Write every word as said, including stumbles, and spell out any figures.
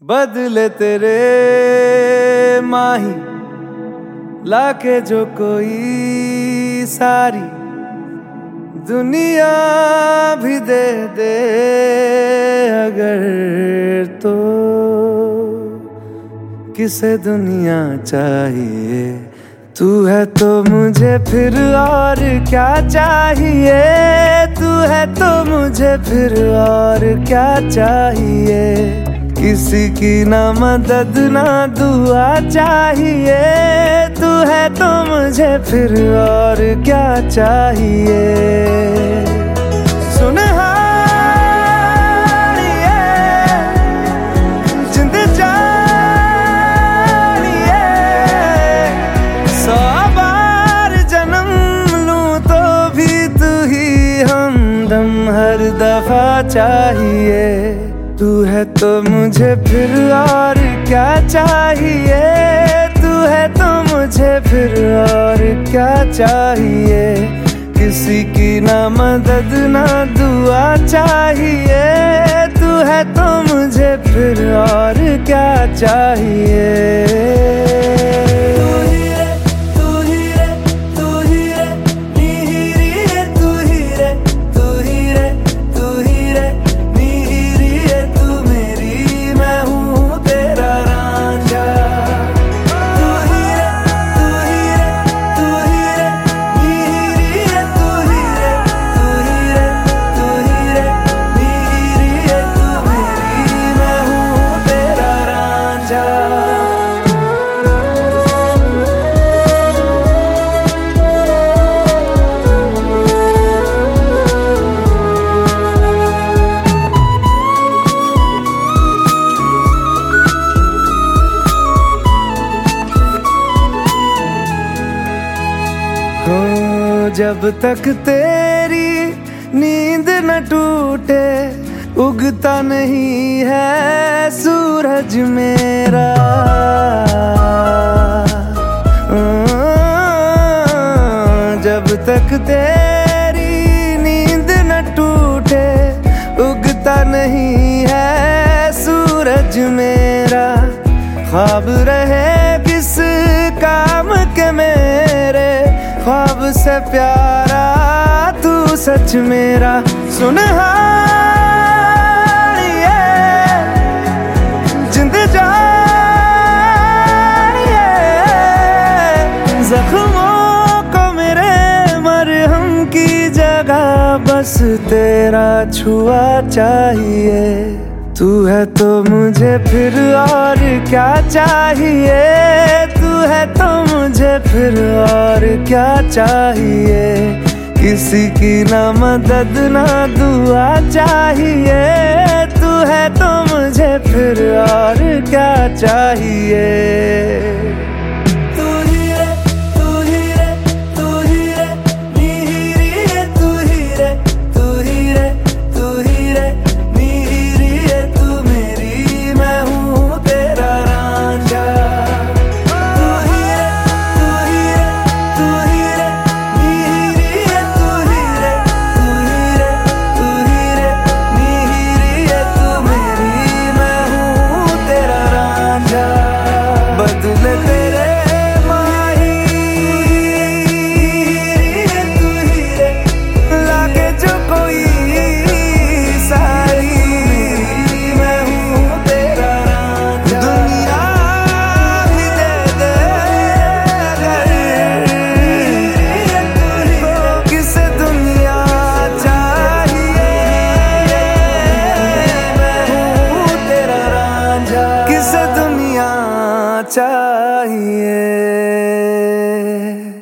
बदले तेरे माही लाके जो कोई सारी दुनिया भी दे दे अगर तो किसे दुनिया चाहिए। तू है तो मुझे फिर और क्या चाहिए। तू है तो मुझे फिर और क्या चाहिए। किसी की ना मदद ना दुआ चाहिए। तू है तो मुझे फिर और क्या चाहिए। सुन हारिए जिंद जानिए, सौ बार जन्म लूं तो भी तू ही हमदम हर दफा चाहिए। तू है तो मुझे फिर और क्या चाहिए। तू है तो मुझे फिर और क्या चाहिए। किसी की ना मदद ना दुआ चाहिए। तू है तो मुझे फिर और क्या चाहिए। जब तक तेरी नींद न टूटे उगता नहीं है सूरज मेरा। जब तक तेरी नींद न टूटे उगता नहीं है सूरज मेरा। ख्वाब रहे किस काम के मेरे, ख्वाब से प्यारा तू सच मेरा। सुन हारिए जिंद जानिए, जख्मों को मेरे मरहम की जगह बस तेरा छुआ चाहिए। तू है तो मुझे फिर और क्या चाहिए। तू है तो मुझे फिर और क्या चाहिए। किसी की ना मदद ना दुआ चाहिए। तू है तो मुझे फिर और क्या चाहिए। बदले तेरे माही तू ही रे लाके जो कोई सारी मैं हूँ तेरा रांझा। दुनिया भी दे दे अगर किसे दुनिया चाहिए। मैं हूँ तेरा रांझा किसे दुनिया चाहिए।